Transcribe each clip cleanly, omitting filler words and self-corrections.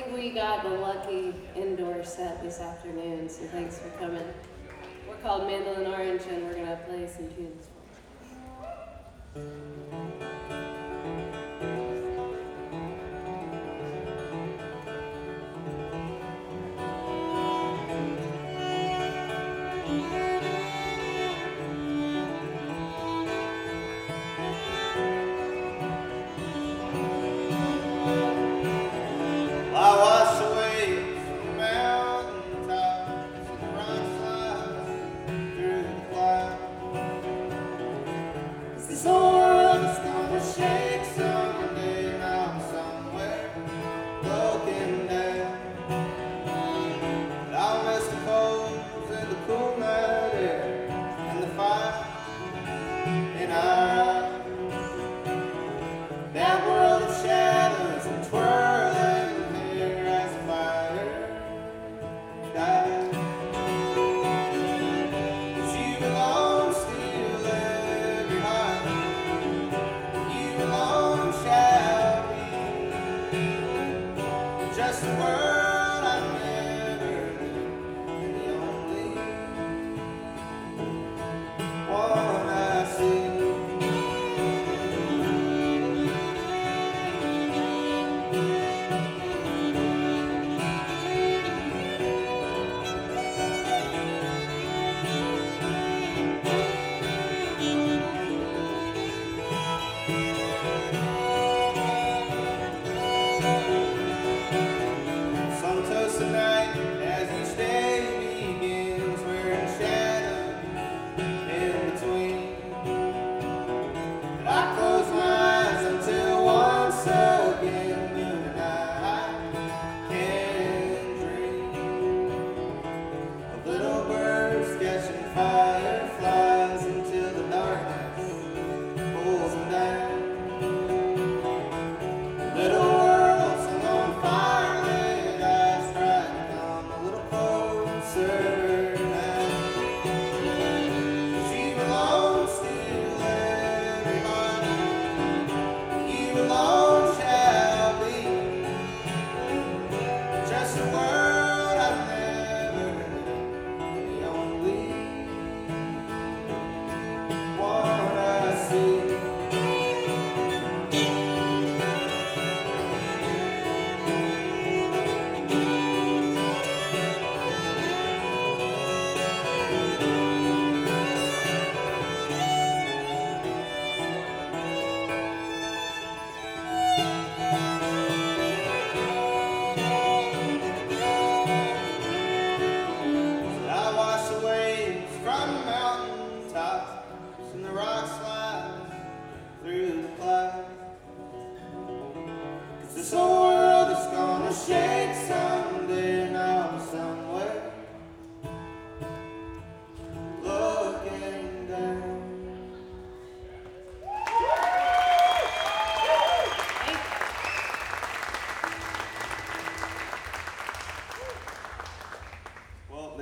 think we got the lucky indoor set this afternoon, so thanks for coming. We're called Mandolin Orange, and we're gonna play some tunes for you.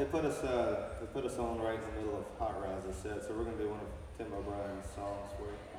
They put us on right in the middle of Hot Rise's set, so we're going to do one of Tim O'Brien's songs for you.